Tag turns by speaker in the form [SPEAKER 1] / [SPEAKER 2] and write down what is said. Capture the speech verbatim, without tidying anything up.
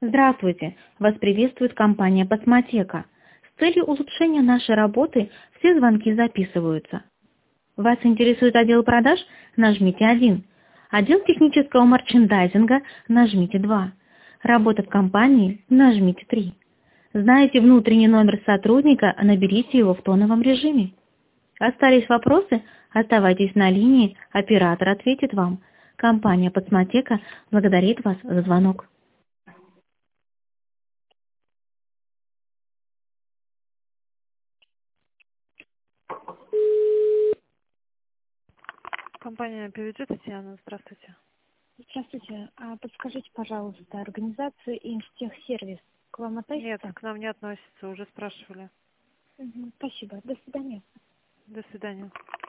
[SPEAKER 1] Здравствуйте! Вас приветствует компания «Космотека». С целью улучшения нашей работы все звонки записываются. Вас интересует отдел продаж? Нажмите один. Отдел технического мерчендайзинга? Нажмите два. Работа в компании? Нажмите три. Знаете внутренний номер сотрудника? Наберите его в тоновом режиме. Остались вопросы? Оставайтесь на линии, оператор ответит вам. Компания «Космотека» благодарит вас за звонок.
[SPEAKER 2] Компания «Певиджи», Татьяна, здравствуйте.
[SPEAKER 3] Здравствуйте. А подскажите, пожалуйста, организация «Инстехсервис» к вам
[SPEAKER 2] Нет,
[SPEAKER 3] относится?
[SPEAKER 2] к нам не относится, уже спрашивали.
[SPEAKER 3] Мгм. Спасибо. До свидания.
[SPEAKER 2] До свидания.